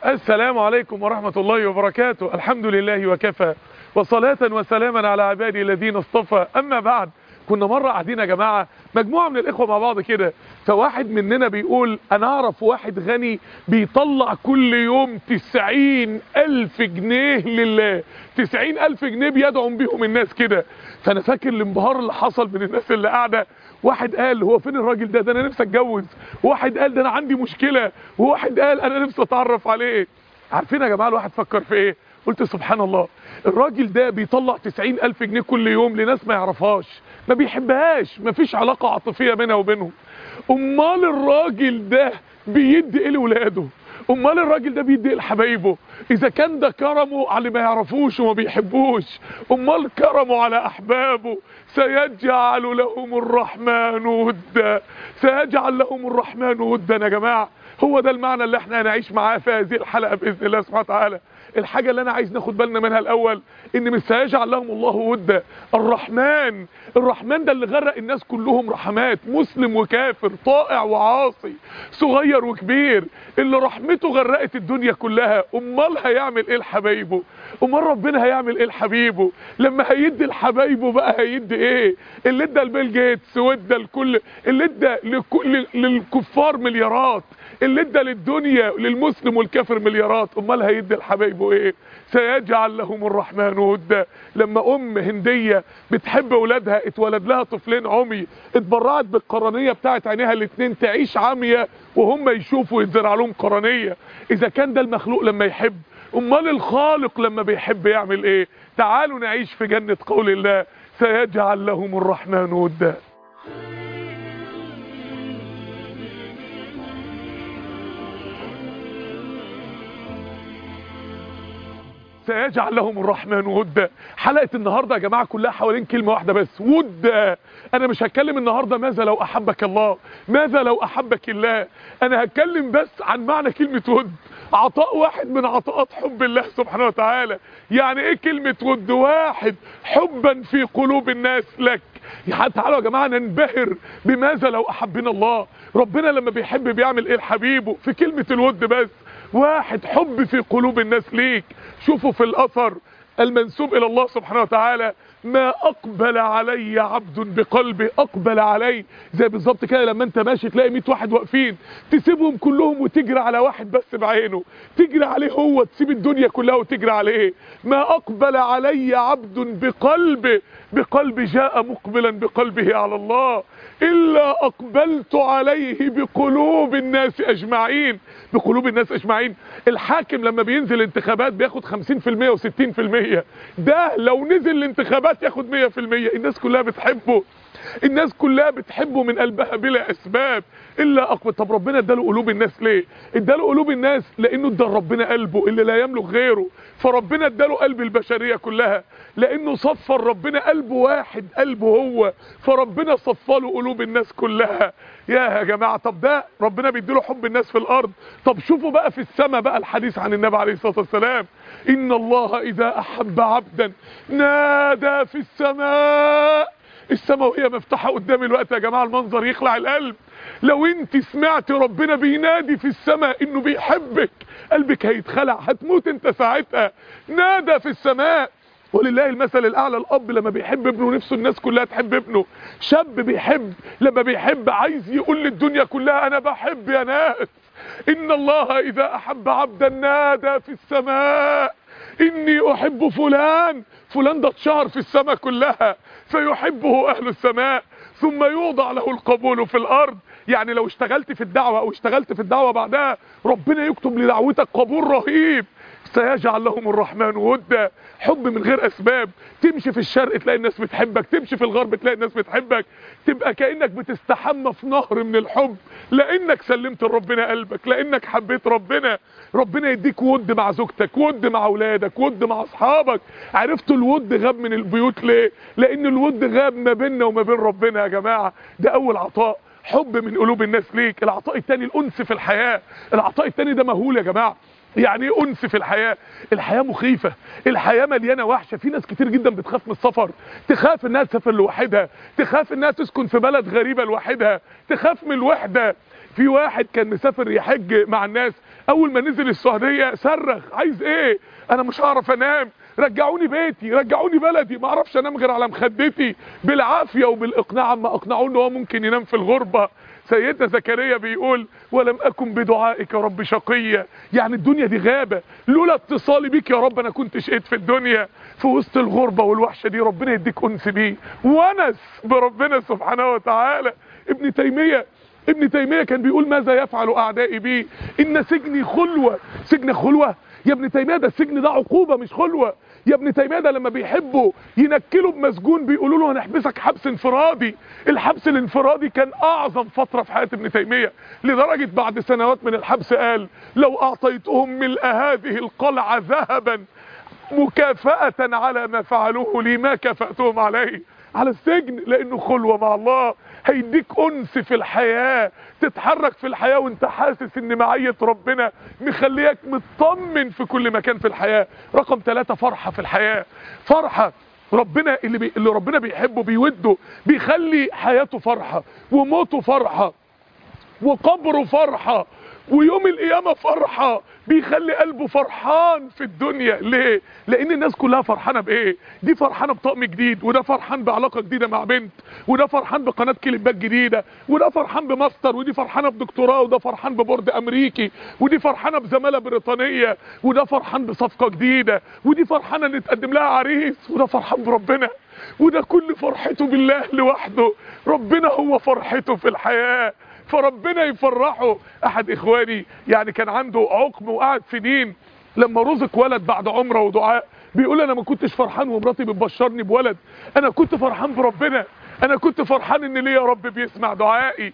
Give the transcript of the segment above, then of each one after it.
السلام عليكم ورحمة الله وبركاته. الحمد لله وكفى، وصلاة وسلاما على عبادي الذين اصطفى. أما بعد، كنا مرة قاعدين يا جماعة مجموعة من الإخوة مع بعض كده، فواحد مننا بيقول أنا أعرف واحد غني بيطلع كل يوم 90,000 جنيه لله، 90,000 جنيه بيدعم بيهم الناس كده. فأنا فاكر الانبهار اللي حصل من الناس اللي قاعدة. واحد قال هو فين الراجل ده أنا نفسي أتجوز، وواحد قال ده أنا عندي مشكلة، وواحد قال أنا نفسي أتعرف عليه. عارفين يا جماعة الواحد فكر في إيه؟ قلت سبحان الله، الراجل ده بيطلع 90,000 جنيه كل يوم لناس ما يعرفهاش، ما بيحبهاش، ما فيش علاقة عاطفية بينها وبينهم. امال الراجل ده بيدي ايه لولاده؟ امال الراجل ده بيدي ايه لحبايبه؟ اذا كان ده كرمه على ما يعرفوش وما بيحبوش، امال كرمه على احبابه. سيجعل لهم الرحمن ودا، سيجعل لهم الرحمن ودا. يا جماعه هو ده المعنى اللي احنا هنعيش معاه في هذه الحلقه باذن الله سبحانه وتعالى. الحاجه اللي انا عايز ناخد بالنا منها الاول ان مش سيجعل لهم الله ودا، الرحمن ده اللي غرق الناس كلهم رحمات، مسلم وكافر، طائع وعاصي، صغير وكبير، اللي رحمته غرقت الدنيا كلها. امال هيعمل ايه لحبايبه؟ امال ربنا هيعمل ايه لحبيبه لما هيدي لحبايبه؟ بقى هيدي ايه؟ اللي ادى لبيل جيتس وادى لكل، اللي ادى للكفار مليارات، اللي ادى للدنيا للمسلم والكافر مليارات، امال هيدي لحبايبه ايه؟ سيجعل لهم الرحمن ودا. لما ام هنديه بتحب اولادها، اتولد لها طفلين عمي، اتبرعت بالقرنيه بتاعت عينيها الاتنين تعيش عمية وهم يشوفوا يتزرع لهم قرنيه. اذا كان ده المخلوق لما يحب، امال الخالق لما بيحب يعمل ايه؟ تعالوا نعيش في جنة قول الله سيجعل لهم الرحمن ودا. سيجعل لهم الرحمن ودا. حلقة النهاردة يا جماعة كلها حوالين كلمة واحدة بس، ودا. انا مش هتكلم النهاردة ماذا لو احبك الله، ماذا لو احبك الله، انا هتكلم بس عن معنى كلمة ود، عطاء واحد من عطاءات حب الله سبحانه وتعالى. يعني ايه كلمة ود؟ واحد، حبا في قلوب الناس لك. يعني تعالوا يا جماعة ننبهر بماذا لو احبنا الله. ربنا لما بيحب بيعمل ايه لحبيبه؟ في كلمة الود بس، واحد، حب في قلوب الناس ليك. شوفوا في الاثر المنسوب الى الله سبحانه وتعالى، ما اقبل علي عبد بقلبه، اقبل علي، زي بالظبط كده لما انت ماشي تلاقي 100 واحد واقفين، تسيبهم كلهم وتجري على واحد بس بعينه، تجري عليه هو، تسيب الدنيا كلها وتجري عليه. ما اقبل علي عبد بقلبه، بقلب جاء مقبلا بقلبه على الله، الا اقبلت عليه بقلوب الناس اجمعين، بقلوب الناس اجمعين. الحاكم لما بينزل انتخابات بياخد 50% و60%، ده لو نزل الانتخابات ياخد 100%. الناس كلها بتحبه، الناس كلها بتحبه من قلبها بلا اسباب، الا اقبل. طب ربنا اداله قلوب الناس ليه؟ اداله قلوب الناس لانه ادى ربنا قلبه اللي لا يملك غيره، فربنا اداله قلب البشريه كلها، لانه صفر ربنا قلبه واحد، قلبه هو، فربنا صفله قلوب الناس كلها. يا جماعه، طب ده ربنا بيديله حب الناس في الارض، طب شوفوا بقى في السماء بقى الحديث عن النبي عليه الصلاه والسلام، ان الله اذا احب عبدا نادى في السماء. السماء وهي مفتوحه قدامي الوقت يا جماعه، المنظر يخلع القلب. لو انت سمعت ربنا بينادي في السماء انه بيحبك، قلبك هيتخلع، هتموت انت ساعتها. نادى في السماء. ولله المثل الاعلى، الاب لما بيحب ابنه نفسه الناس كلها تحب ابنه. شاب بيحب، لما بيحب عايز يقول للدنيا كلها انا بحب يا ناس. ان الله اذا احب عبدا نادى في السماء اني احب فلان. فلان ده اتشهر في السماء كلها، فيحبه اهل السماء، ثم يوضع له القبول في الارض. يعني لو اشتغلت في الدعوة او اشتغلت في الدعوة بعدها، ربنا يكتب لدعوتك قبول رهيب. سيجعل لهم الرحمن ودا. حب من غير اسباب، تمشي في الشرق تلاقي الناس بتحبك، تمشي في الغرب تلاقي الناس بتحبك، تبقى كأنك بتستحمى في نهر من الحب، لانك سلمت لربنا قلبك، لانك حبيت ربنا. ربنا يديك ود مع زوجتك، ود مع اولادك، ود مع اصحابك. عرفتوا الود غاب من البيوت ليه؟ لان الود غاب ما بيننا وما بين ربنا يا جماعه. ده اول عطاء، حب من قلوب الناس ليك. العطاء الثاني الانس في الحياه. العطاء الثاني ده مهول يا جماعه. يعني ايه انس في الحياه؟ الحياه مخيفه، الحياه مليانه وحشه. في ناس كتير جدا بتخاف من السفر، تخاف انها تسافر لوحدها، تخاف انها تسكن في بلد غريبه لوحدها، تخاف من الوحده. في واحد كان مسافر يحج مع الناس، اول ما نزل السعوديه صرخ عايز ايه؟ انا مش هعرف انام، رجعوني بيتي، رجعوني بلدي، ما اعرفش انام غير على مخدتي. بالعافيه وبالاقناع اما اقنعوه ان هو ممكن ينام في الغربه. سيدنا زكريا بيقول ولم اكن بدعائك يا رب شقيا، يعني الدنيا دي غابه، لولا اتصالي بيك يا رب انا كنت شقيت في الدنيا. في وسط الغربه والوحشه دي ربنا يديك انس بيه ونس بربنا سبحانه وتعالى. ابن تيميه كان بيقول ماذا يفعل اعدائي بي؟ ان سجني خلوه. سجن خلوه يا ابن تيميه؟ ده السجن ده عقوبه مش خلوه. يا ابن تيميه ده لما بيحبوا ينكلوا بمسجون بيقولوا له هنحبسك حبس انفرادي. الحبس الانفرادي كان اعظم فتره في حياه ابن تيميه، لدرجه بعد سنوات من الحبس قال لو اعطيتهم ملء هذه القلعه ذهبا مكافأة على ما فعلوه لي ما كافأتهم عليه. على السجن، لانه خلوة مع الله. هيديك انس في الحياة، تتحرك في الحياة وانت حاسس ان معية ربنا مخليك مطمن في كل مكان في الحياة. رقم 3 فرحة في الحياة. فرحة ربنا اللي ربنا بيحبه بيوده بيخلي حياته فرحة وموته فرحة وقبره فرحة ويوم القيامة فرحة، بيخلي قلبه فرحان في الدنيا. ليه؟ لان الناس كلها فرحانة بايه؟ دي فرحانة بطقم جديد، وده فرحان بعلاقة جديدة مع بنت، وده فرحان بقناة كليبات جديدة، وده فرحان بماستر، ودي فرحانة بدكتوراه، وده فرحان ببورد امريكي، ودي فرحانة بزمالة بريطانية، وده فرحان بصفقة جديدة، ودي فرحانة ان يتقدم لها عريس، وده فرحان بربنا، وده كل فرحته بالله لوحده. ربنا هو فرحته في الحياة، فربنا يفرحه. احد اخواني يعني كان عنده عقم وقعد سنين، لما رزق ولد بعد عمره ودعاء بيقول انا ما كنتش فرحان ومراتي بتبشرني بولد، انا كنت فرحان بربنا، انا كنت فرحان ان ليه يا رب بيسمع دعائي.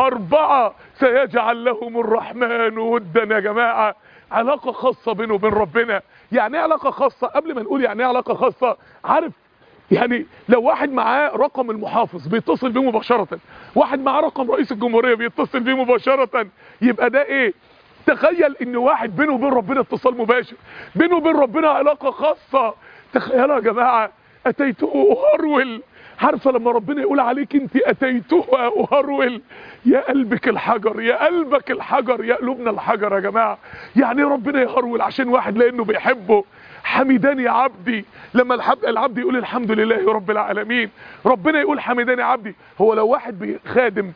4 سيجعل لهم الرحمن ودا. يا جماعه علاقه خاصه بينه وبين ربنا. يعني ايه علاقه خاصه؟ قبل ما نقول يعني ايه علاقه خاصه، عارف يعني لو واحد معاه رقم المحافظ بيتصل بيه مباشرة، واحد معاه رقم رئيس الجمهورية بيتصل بيه مباشرة، يبقى ده ايه؟ تخيل ان واحد بينه وبين ربنا اتصال مباشر، بينه وبين ربنا علاقة خاصة. تخيلوا يا جماعة، اتيته اهرول. عارفه لما ربنا يقول عليك انت اتيته اهرول، يا قلبك الحجر، يا قلبك الحجر، يا قلوبنا الحجر. يا جماعه يعني ربنا يهرول عشان واحد لانه بيحبه. حمداني يا عبدي، لما العبد يقول الحمد لله رب العالمين ربنا يقول حمداني عبدي. هو لو واحد خادم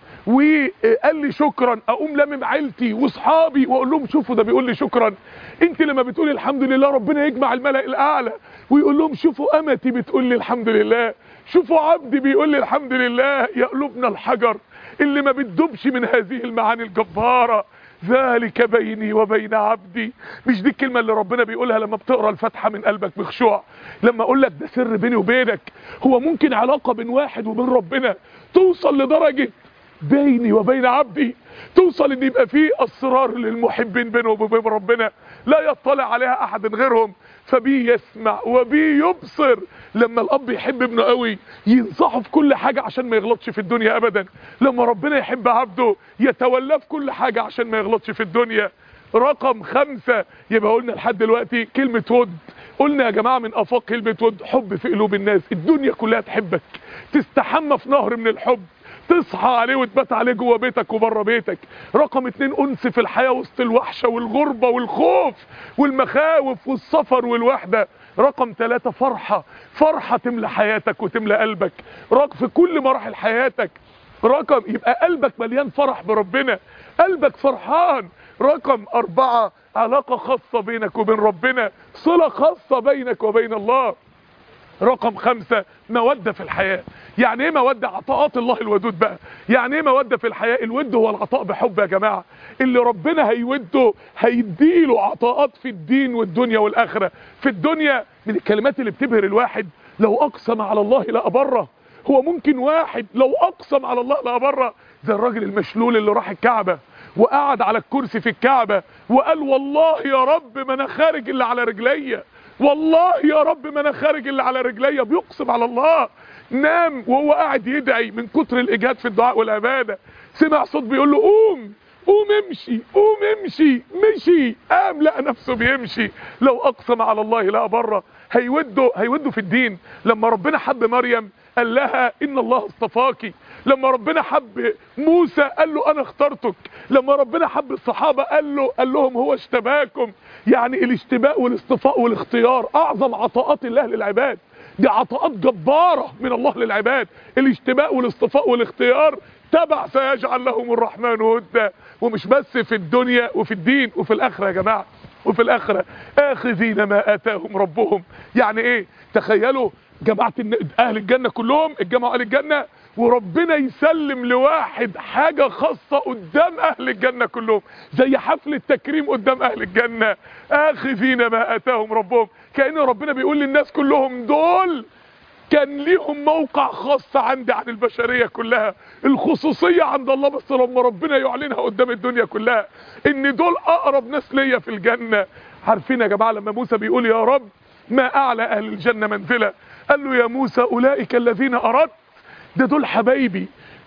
وقال لي شكرا اقوم لامم عيلتي واصحابي واقول لهم شوفوا ده بيقول لي شكرا. انت لما بتقولي الحمد لله ربنا يجمع الملأ الاعلى ويقول لهم شوفوا امتي بتقول لي الحمد لله، شوفوا عبدي بيقول لي الحمد لله. يا قلوبنا الحجر اللي ما بتدوبش من هذه المعاني الجبارة. ذلك بيني وبين عبدي. مش دي الكلمة اللي ربنا بيقولها لما بتقرأ الفاتحة من قلبك بخشوع؟ لما اقول لك ده سر بيني وبينك. هو ممكن علاقة بين واحد وبين ربنا توصل لدرجة بيني وبين عبدي، توصل ان يبقى فيه اسرار للمحبين بينه وبين ربنا لا يطلع عليها احد غيرهم، فبيه يسمع وبيه يبصر. لما الاب يحب ابنه قوي ينصحه في كل حاجة عشان ما يغلطش في الدنيا ابدا. لما ربنا يحب عبده يتولاه في كل حاجة عشان ما يغلطش في الدنيا. رقم 5، يبقى قلنا لحد دلوقتي كلمة ود. قلنا يا جماعة من افاق كلمة ود حب في قلوب الناس، الدنيا كلها تحبك، تستحمى في نهر من الحب، تصحى عليه وتبات عليه جوه بيتك وبره بيتك. رقم 2 انس في الحياة وسط الوحشة والغربة والخوف والمخاوف والسفر والوحدة. رقم 3 فرحة تملى حياتك وتملى قلبك في كل مراحل حياتك. رقم يبقى قلبك مليان فرح بربنا، قلبك فرحان. رقم 4 علاقة خاصة بينك وبين ربنا، صلة خاصة بينك وبين الله. رقم 5 مودة في الحياة. يعني ايه مودة؟ عطاءات الله الودود بقى. يعني ايه مودة في الحياة؟ الود هو العطاء بحب يا جماعة. اللي ربنا هيوده هيديله عطاءات في الدين والدنيا والآخرة. في الدنيا من الكلمات اللي بتبهر الواحد، لو أقسم على الله لأبره. هو ممكن واحد لو أقسم على الله لأبره، زي الراجل المشلول اللي راح الكعبة وقعد على الكرسي في الكعبة وقال والله يا رب ما انا خارج الا على رجليا، والله يا رب ما انا خارج الا على رجليا. بيقسم على الله. نام وهو قاعد يدعي من كتر الاجهاد في الدعاء والعباده، سمع صوت بيقول له قوم قوم امشي، قوم امشي. مشي، قام لقى نفسه بيمشي. لو اقسم على الله لا بره. هيوده في الدين. لما ربنا حب مريم قال لها ان الله اصطفاكي. لما ربنا حب موسى قال له انا اخترتك. لما ربنا حب الصحابة قال لهم هو اشتباكم. يعني الاشتباء والاصطفاء والاختيار اعظم عطاءات الله للعباد، دي عطاءات جبارة من الله للعباد. الاشتباء والاصطفاء والاختيار تبع سيجعل لهم الرحمن ودا. ومش بس في الدنيا وفي الدين وفي الاخرة يا جماعة، وفي الاخرة اخذين ما اتاهم ربهم. يعني ايه؟ تخيلوا جماعة اهل الجنة كلهم اتجمعوا اهل الجنة، وربنا يسلم لواحد حاجة خاصة قدام اهل الجنة كلهم، زي حفل التكريم قدام اهل الجنة. اخذين ما اتاهم ربهم، كأن ربنا بيقول للناس كلهم دول كان ليهم موقع خاص عندي عن البشرية كلها، الخصوصية عند الله، بس لما ربنا يعلنها قدام الدنيا كلها ان دول اقرب ناس ليا في الجنة. عارفين يا جماعة لما موسى بيقول يا رب ما اعلى اهل الجنة منزلة، قال له يا موسى اولئك الذين اردت، ده دول حبايبي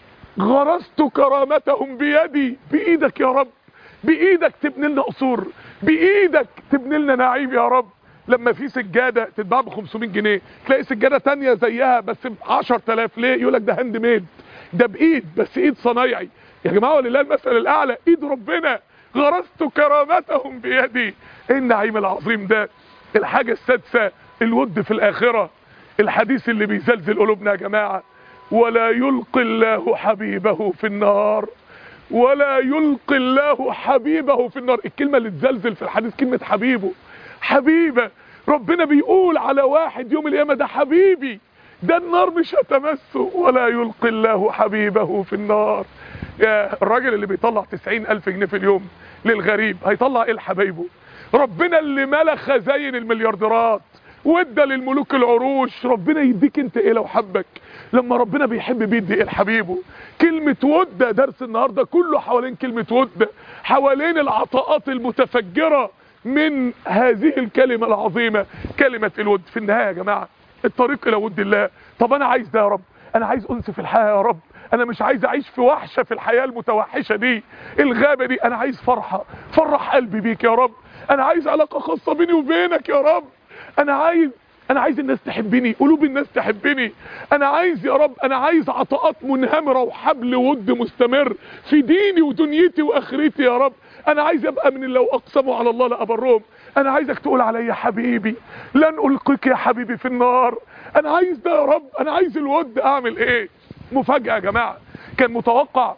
غرست كرامتهم بيدي. بايدك يا رب، بايدك تبني لنا قصور، بايدك تبني لنا نعيم يا رب. لما في سجادة تتباع ب 500 جنيه تلاقي سجادة تانية زيها بس ب 10,000، ليه؟ يقول لك ده هاند ميد، ده بايد، بس ايد صنايعي. يا جماعة ولله المثل الاعلى، ايد ربنا. غرست كرامتهم بيدي. ايه النعيم العظيم ده؟ الحاجة السادسة الود في الاخرة، الحديث اللي بيزلزل قلوبنا يا جماعة، ولا يلقي الله حبيبه في النار. ولا يلقي الله حبيبه في النار. الكلمة اللي تزلزل في الحديث كلمة حبيبه، حبيبه. ربنا بيقول على واحد يوم القيامة ده حبيبي، ده النار مش هتمسه. ولا يلقي الله حبيبه في النار. يا الراجل اللي بيطلع 90,000 جنيه في اليوم للغريب هيطلع ايه لحبايبه؟ ربنا اللي ملى خزاين المليارديرات وادى للملوك العروش، ربنا يديك انت ايه لو حبك؟ لما ربنا بيحب بيدي ايه لحبيبه؟ كلمة ود، درس النهاردة كله حوالين كلمة ود، حوالين العطاءات المتفجرة من هذه الكلمة العظيمة، كلمة الود. في النهاية يا جماعة الطريق الى ود الله. طب انا عايز ده يا رب، انا عايز انس في الحياة يا رب، انا مش عايز اعيش في وحشة في الحياة المتوحشة دي، الغابة دي. انا عايز فرحة، فرح قلبي بيك يا رب. انا عايز علاقة خاصة بيني وبينك يا رب. انا عايز الناس تحبني، قلوب الناس تحبني. انا عايز يا رب، انا عايز عطاءات منهمرة وحبل ود مستمر في ديني ودنيتي واخرتي يا رب. انا عايز ابقى من اللي لو اقسموا على الله لابرهم. انا عايزك تقول عليا حبيبي، لن القيك يا حبيبي في النار. انا عايز ده يا رب، انا عايز الود. اعمل ايه؟ مفاجأة يا جماعة، كان متوقع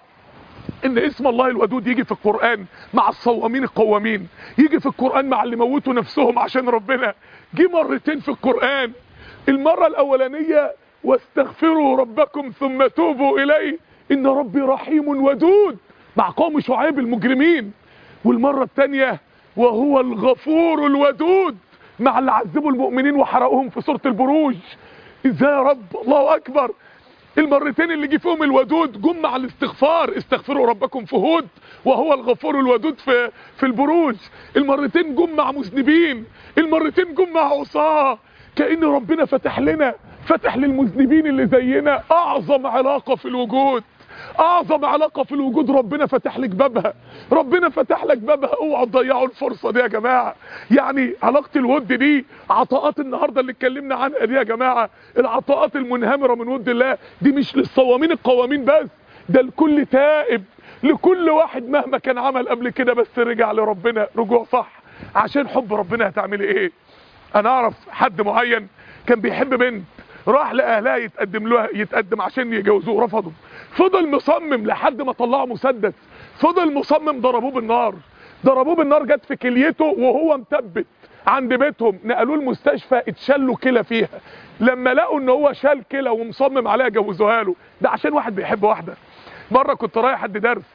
ان اسم الله الودود يجي في القرآن مع الصوامين القوامين، يجي في القرآن مع اللي موتوا نفسهم عشان ربنا. جه مرتين في القرآن. المرة الاولانية واستغفروا ربكم ثم توبوا اليه ان ربي رحيم ودود مع قوم شعيب المجرمين. والمرة الثانية وهو الغفور الودود مع اللي عذبوا المؤمنين وحرقوهم في سورة البروج. ازاي يا رب؟ الله اكبر. المرتين اللي جه فيهم الودود جم مع الاستغفار، استغفروا ربكم في هود وهو الغفور الودود في البروج. المرتين جم مع مذنبين، المرتين جم مع عصاه. كأن ربنا فتح لنا، فتح للمذنبين اللي زينا اعظم علاقة في الوجود، اعظم علاقة في الوجود. ربنا فتح لك بابها، ربنا فتح لك بابها. اوعوا تضيعوا الفرصة دي يا جماعة. يعني علاقة الود دي، عطاءات النهاردة اللي اتكلمنا عنها دي يا جماعة، العطاءات المنهمرة من ود الله دي مش للصوامين القوامين بس، ده لكل تائب، لكل واحد مهما كان عمل قبل كده بس رجع لربنا رجوع صح. عشان حب ربنا هتعملي ايه؟ انا اعرف حد معين كان بيحب بنت، راح لاهلها يتقدم عشان يجوزوه، رفضوا. فضل مصمم لحد ما طلعوا مسدس، فضل مصمم، ضربوه بالنار، ضربوه بالنار، جت في كليته وهو مثبت عند بيتهم. نقلوه المستشفى، اتشلوا كلى فيها. لما لقوا ان هو شال كلى ومصمم عليها جوزوها له، ده عشان واحد بيحب واحده. مره كنت رايح ادي درس،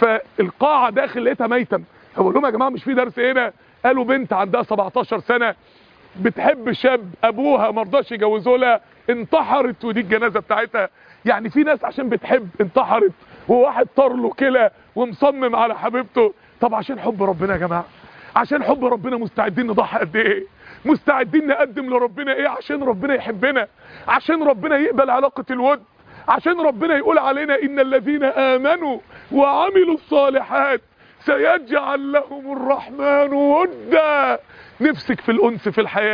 فالقاعه داخل لقيتها ميتم، بقول لهم يا جماعه مش في درس هنا؟ قالوا بنت عندها 17 سنه بتحب شاب، ابوها ما رضاش يجوزه لها، انتحرت ودي الجنازه بتاعتها. يعني في ناس عشان بتحب انتحرت، وواحد طار له كلى ومصمم على حبيبته. طب عشان حب ربنا يا جماعه، عشان حب ربنا مستعدين نضحي قد ايه؟ مستعدين نقدم لربنا ايه عشان ربنا يحبنا، عشان ربنا يقبل علاقه الود، عشان ربنا يقول علينا ان الذين امنوا وعملوا الصالحات سيجعل لهم الرحمن ودا. نفسك في الانس في الحياه،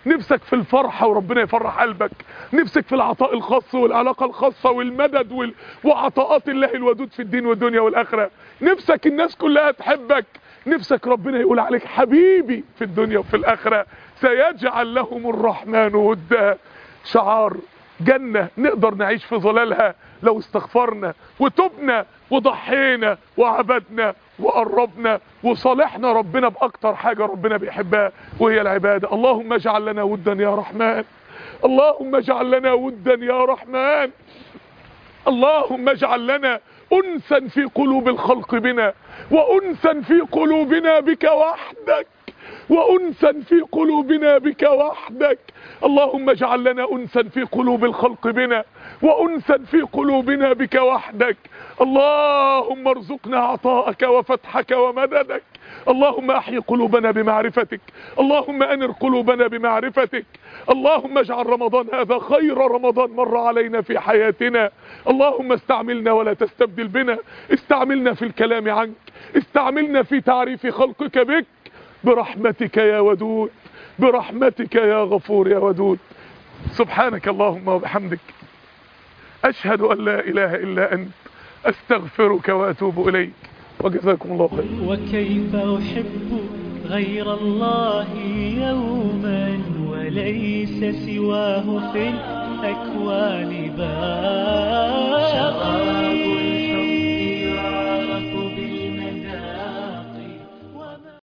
نفسك في الفرحة وربنا يفرح قلبك، نفسك في العطاء الخاص والعلاقة الخاصة والمدد وعطاءات الله الودود في الدين والدنيا والآخرة، نفسك الناس كلها تحبك، نفسك ربنا يقول عليك حبيبي في الدنيا وفي الآخرة. سيجعل لهم الرحمن ودا، شعار جنة نقدر نعيش في ظلالها لو استغفرنا وتبنا وضحينا وعبدنا وقربنا وصالحنا ربنا بأكتر حاجة ربنا بيحبها وهي العبادة. اللهم اجعل لنا ودا يا رحمن، اللهم اجعل لنا ودا يا رحمن، اللهم اجعل لنا أنسا في قلوب الخلق بنا، وأنسا في قلوبنا بك وحدك، وأنسا في قلوبنا بك وحدك. اللهم اجعل لنا أنسا في قلوب الخلق بنا، وأنسا في قلوبنا بك وحدك. اللهم ارزقنا عطاءك وفتحك ومددك. اللهم احي قلوبنا بمعرفتك، اللهم انر قلوبنا بمعرفتك. اللهم اجعل رمضان هذا خير رمضان مر علينا في حياتنا. اللهم استعملنا ولا تستبدل بنا، استعملنا في الكلام عنك، استعملنا في تعريف خلقك بك، برحمتك يا ودود، برحمتك يا غفور يا ودود. سبحانك اللهم وبحمدك، أشهد أن لا إله إلا أنت، أستغفرك وأتوب إليك، وجزاكم الله خير. وكيف أحب غير الله يوما وليس سواه في الأكوان بار.